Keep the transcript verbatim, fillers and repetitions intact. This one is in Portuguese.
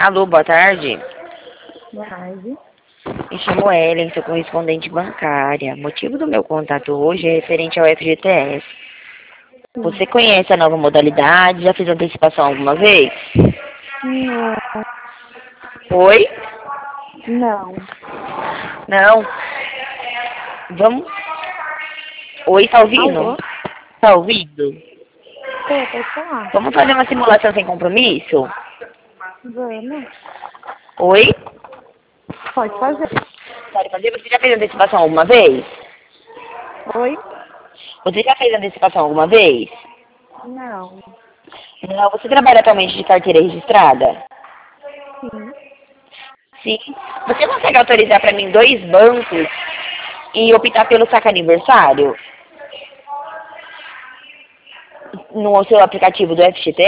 Alô, boa tarde. Boa tarde. Me chamo Ellen, sou correspondente bancária. O motivo do meu contato hoje é referente ao F G T S. Sim. Você conhece a nova modalidade? Já fez antecipação alguma vez? Não. Oi? Não. Não? Vamos... Oi, tá ouvindo? Alô? Tá ouvindo? Tô, pode falar. Vamos fazer uma simulação sem compromisso? Vamos. Oi? Pode fazer. Pode fazer? Você já fez antecipação alguma vez? Oi? Você já fez antecipação alguma vez? Não. Não. Você trabalha atualmente de carteira registrada? Sim. Sim. Você consegue autorizar para mim dois bancos e optar pelo saque aniversário no seu aplicativo do F G T?